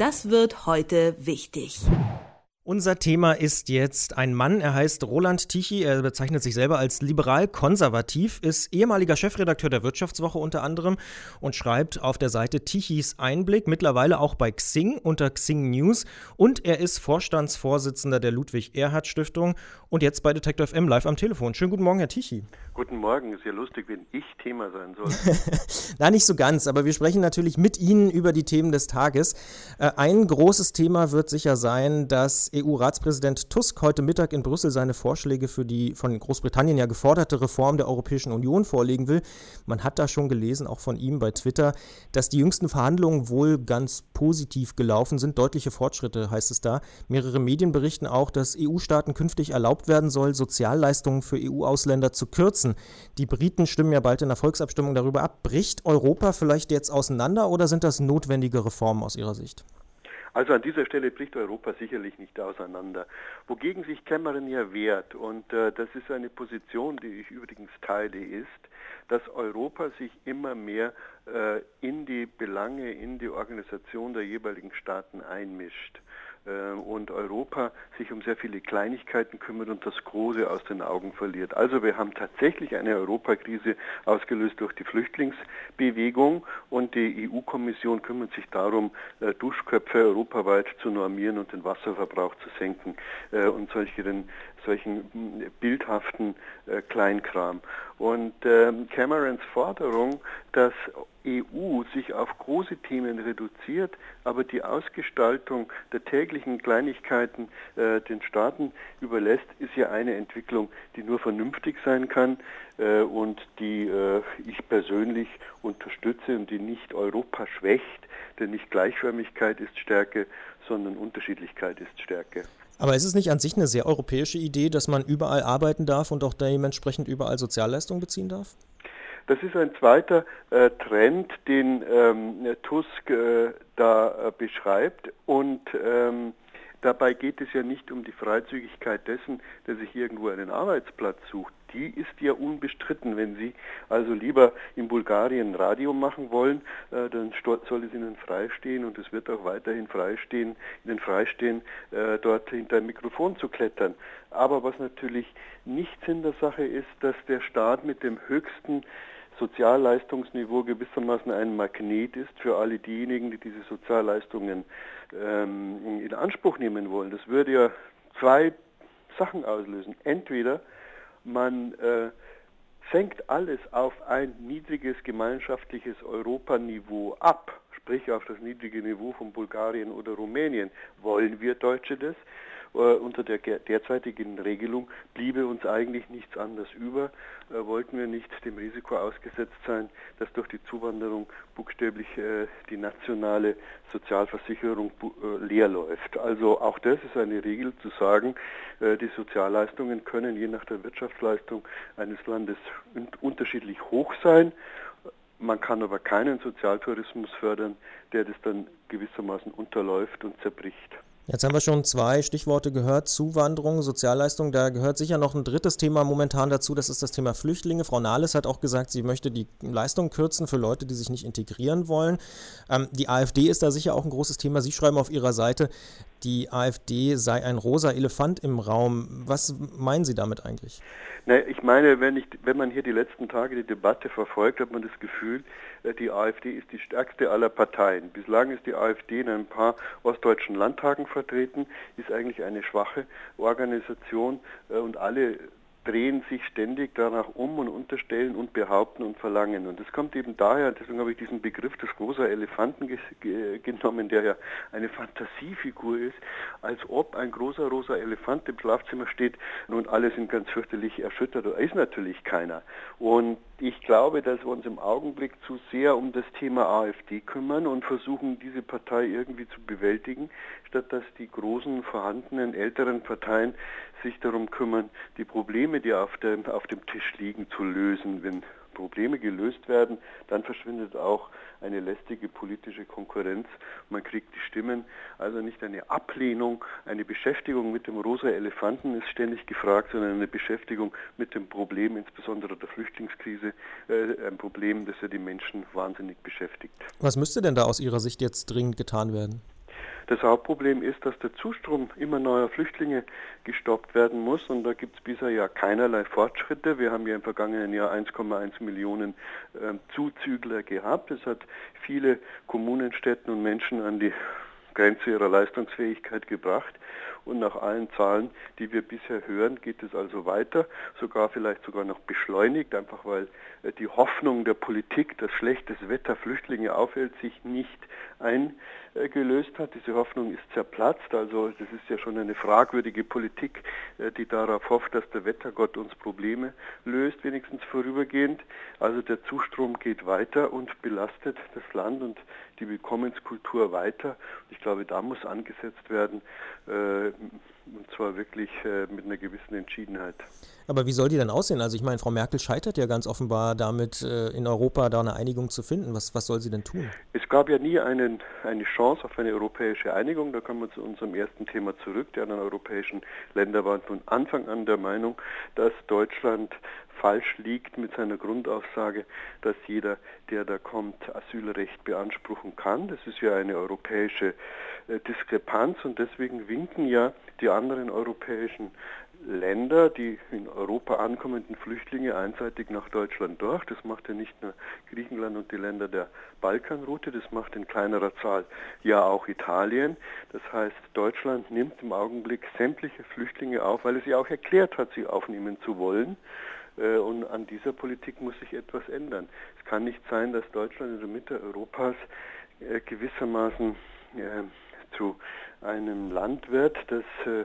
Das wird heute wichtig. Unser Thema ist jetzt ein Mann, er heißt Roland Tichy, er bezeichnet sich selber als liberal-konservativ, ist ehemaliger Chefredakteur der Wirtschaftswoche unter anderem und schreibt auf der Seite Tichys Einblick, mittlerweile auch bei Xing unter Xing News, und er ist Vorstandsvorsitzender der Ludwig-Erhard-Stiftung und jetzt bei Detektor FM live am Telefon. Schönen guten Morgen, Herr Tichy. Guten Morgen, ist ja lustig, wenn ich Thema sein soll. Na, nicht so ganz, aber wir sprechen natürlich mit Ihnen über die Themen des Tages. Ein großes Thema wird sicher sein, dass EU-Ratspräsident Tusk heute Mittag in Brüssel seine Vorschläge für die von Großbritannien ja geforderte Reform der Europäischen Union vorlegen will. Man hat da schon gelesen, auch von ihm bei Twitter, dass die jüngsten Verhandlungen wohl ganz positiv gelaufen sind. Deutliche Fortschritte, heißt es da. Mehrere Medien berichten auch, dass EU-Staaten künftig erlaubt werden soll, Sozialleistungen für EU-Ausländer zu kürzen. Die Briten stimmen ja bald in der Volksabstimmung darüber ab. Bricht Europa vielleicht jetzt auseinander oder sind das notwendige Reformen aus Ihrer Sicht? Also an dieser Stelle bricht Europa sicherlich nicht auseinander. Wogegen sich Cameron ja wehrt, und das ist eine Position, die ich übrigens teile, ist, dass Europa sich immer mehr in die Belange, in die Organisation der jeweiligen Staaten einmischt. Und Europa sich um sehr viele Kleinigkeiten kümmert und das Große aus den Augen verliert. Also wir haben tatsächlich eine Europakrise ausgelöst durch die Flüchtlingsbewegung und die EU-Kommission kümmert sich darum, Duschköpfe europaweit zu normieren und den Wasserverbrauch zu senken und solchen bildhaften Kleinkram. Und Camerons Forderung, dass EU sich auf große Themen reduziert, aber die Ausgestaltung der täglichen Kleinigkeiten den Staaten überlässt, ist ja eine Entwicklung, die nur vernünftig sein kann und die ich persönlich unterstütze und die nicht Europa schwächt, denn nicht Gleichförmigkeit ist Stärke, sondern Unterschiedlichkeit ist Stärke. Aber ist es nicht an sich eine sehr europäische Idee, dass man überall arbeiten darf und auch dementsprechend überall Sozialleistungen beziehen darf? Das ist ein zweiter Trend, den Tusk da beschreibt und dabei geht es ja nicht um die Freizügigkeit dessen, der sich irgendwo einen Arbeitsplatz sucht. Die ist ja unbestritten. Wenn Sie also lieber in Bulgarien Radio machen wollen, dann soll es Ihnen freistehen und es wird auch weiterhin Ihnen freistehen, dort hinter ein Mikrofon zu klettern. Aber was natürlich nicht Sinn der Sache ist, dass der Staat mit dem höchsten Sozialleistungsniveau gewissermaßen ein Magnet ist für alle diejenigen, die diese Sozialleistungen in Anspruch nehmen wollen. Das würde ja zwei Sachen auslösen. Entweder man senkt alles auf ein niedriges gemeinschaftliches Europaniveau ab, sprich auf das niedrige Niveau von Bulgarien oder Rumänien. Wollen wir Deutsche das? Unter der derzeitigen Regelung bliebe uns eigentlich nichts anderes über. Wollten wir nicht dem Risiko ausgesetzt sein, dass durch die Zuwanderung buchstäblich die nationale Sozialversicherung leer läuft. Also auch das ist eine Regel zu sagen, die Sozialleistungen können je nach der Wirtschaftsleistung eines Landes unterschiedlich hoch sein. Man kann aber keinen Sozialtourismus fördern, der das dann gewissermaßen unterläuft und zerbricht. Jetzt haben wir schon zwei Stichworte gehört, Zuwanderung, Sozialleistung, da gehört sicher noch ein drittes Thema momentan dazu, das ist das Thema Flüchtlinge. Frau Nahles hat auch gesagt, sie möchte die Leistung kürzen für Leute, die sich nicht integrieren wollen. Die AfD ist da sicher auch ein großes Thema. Sie schreiben auf Ihrer Seite, die AfD sei ein rosa Elefant im Raum. Was meinen Sie damit eigentlich? Ich meine, wenn man hier die letzten Tage die Debatte verfolgt, hat man das Gefühl, die AfD ist die stärkste aller Parteien. Bislang ist die AfD in ein paar ostdeutschen Landtagen vertreten, ist eigentlich eine schwache Organisation und alle drehen sich ständig danach um und unterstellen und behaupten und verlangen. Und das kommt eben daher, deswegen habe ich diesen Begriff des rosa Elefanten genommen, der ja eine Fantasiefigur ist, als ob ein großer rosa Elefant im Schlafzimmer steht und alle sind ganz fürchterlich erschüttert. Da ist natürlich keiner. Und ich glaube, dass wir uns im Augenblick zu sehr um das Thema AfD kümmern und versuchen, diese Partei irgendwie zu bewältigen, statt dass die großen, vorhandenen, älteren Parteien sich darum kümmern, die Probleme, die auf dem Tisch liegen, zu lösen. Wenn Probleme gelöst werden, dann verschwindet auch eine lästige politische Konkurrenz. Man kriegt die Stimmen, also nicht eine Ablehnung, eine Beschäftigung mit dem rosa Elefanten ist ständig gefragt, sondern eine Beschäftigung mit dem Problem, insbesondere der Flüchtlingskrise, ein Problem, das ja die Menschen wahnsinnig beschäftigt. Was müsste denn da aus Ihrer Sicht jetzt dringend getan werden? Das Hauptproblem ist, dass der Zustrom immer neuer Flüchtlinge gestoppt werden muss und da gibt es bisher ja keinerlei Fortschritte. Wir haben ja im vergangenen Jahr 1,1 Millionen Zuzügler gehabt. Es hat viele Kommunen, Städten und Menschen an die Grenze ihrer Leistungsfähigkeit gebracht. Und nach allen Zahlen, die wir bisher hören, geht es also weiter, vielleicht sogar noch beschleunigt, einfach weil die Hoffnung der Politik, dass schlechtes Wetter Flüchtlinge aufhält, sich nicht eingelöst hat. Diese Hoffnung ist zerplatzt, also das ist ja schon eine fragwürdige Politik, die darauf hofft, dass der Wettergott uns Probleme löst, wenigstens vorübergehend. Also der Zustrom geht weiter und belastet das Land und die Willkommenskultur weiter. Ich glaube, da muss angesetzt werden, und zwar wirklich mit einer gewissen Entschiedenheit. Aber wie soll die denn aussehen? Also ich meine, Frau Merkel scheitert ja ganz offenbar damit, in Europa da eine Einigung zu finden. Was soll sie denn tun? Es gab ja nie eine Chance auf eine europäische Einigung. Da kommen wir zu unserem ersten Thema zurück. Die anderen europäischen Länder waren von Anfang an der Meinung, dass Deutschland falsch liegt mit seiner Grundaussage, dass jeder, der da kommt, Asylrecht beanspruchen kann. Das ist ja eine europäische Diskrepanz und deswegen winken ja die anderen europäischen Länder, die in Europa ankommenden Flüchtlinge einseitig nach Deutschland durch. Das macht ja nicht nur Griechenland und die Länder der Balkanroute, das macht in kleinerer Zahl ja auch Italien. Das heißt, Deutschland nimmt im Augenblick sämtliche Flüchtlinge auf, weil es ja auch erklärt hat, sie aufnehmen zu wollen. Und an dieser Politik muss sich etwas ändern. Es kann nicht sein, dass Deutschland in der Mitte Europas gewissermaßen zu einem Land wird, das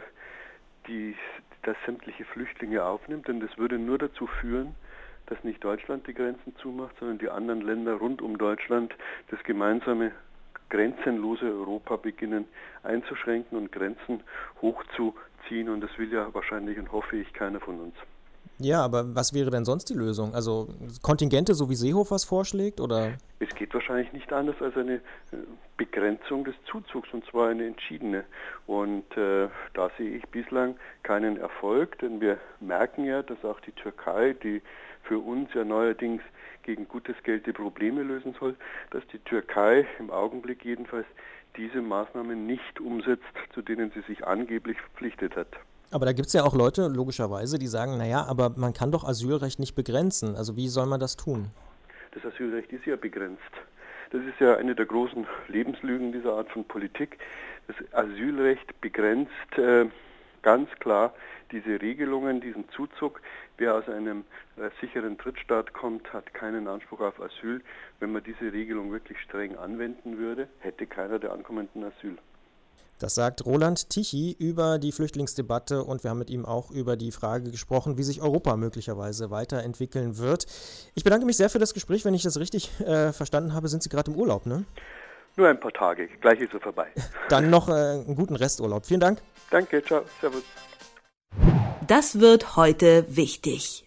sämtliche Flüchtlinge aufnimmt, denn das würde nur dazu führen, dass nicht Deutschland die Grenzen zumacht, sondern die anderen Länder rund um Deutschland das gemeinsame grenzenlose Europa beginnen einzuschränken und Grenzen hochzuziehen und das will ja wahrscheinlich und hoffe ich keiner von uns. Ja, aber was wäre denn sonst die Lösung? Also Kontingente, so wie Seehofer es vorschlägt, oder? Es geht wahrscheinlich nicht anders als eine Begrenzung des Zuzugs, und zwar eine entschiedene. Und da sehe ich bislang keinen Erfolg, denn wir merken ja, dass auch die Türkei, die für uns ja neuerdings gegen gutes Geld die Probleme lösen soll, dass die Türkei im Augenblick jedenfalls diese Maßnahmen nicht umsetzt, zu denen sie sich angeblich verpflichtet hat. Aber da gibt es ja auch Leute, logischerweise, die sagen, naja, aber man kann doch Asylrecht nicht begrenzen. Also wie soll man das tun? Das Asylrecht ist ja begrenzt. Das ist ja eine der großen Lebenslügen dieser Art von Politik. Das Asylrecht begrenzt ganz klar diese Regelungen, diesen Zuzug. Wer aus einem sicheren Drittstaat kommt, hat keinen Anspruch auf Asyl. Wenn man diese Regelung wirklich streng anwenden würde, hätte keiner der Ankommenden Asyl. Das sagt Roland Tichy über die Flüchtlingsdebatte und wir haben mit ihm auch über die Frage gesprochen, wie sich Europa möglicherweise weiterentwickeln wird. Ich bedanke mich sehr für das Gespräch. Wenn ich das richtig verstanden habe, sind Sie gerade im Urlaub, ne? Nur ein paar Tage, gleich ist er vorbei. Dann noch einen guten Resturlaub. Vielen Dank. Danke, ciao, servus. Das wird heute wichtig.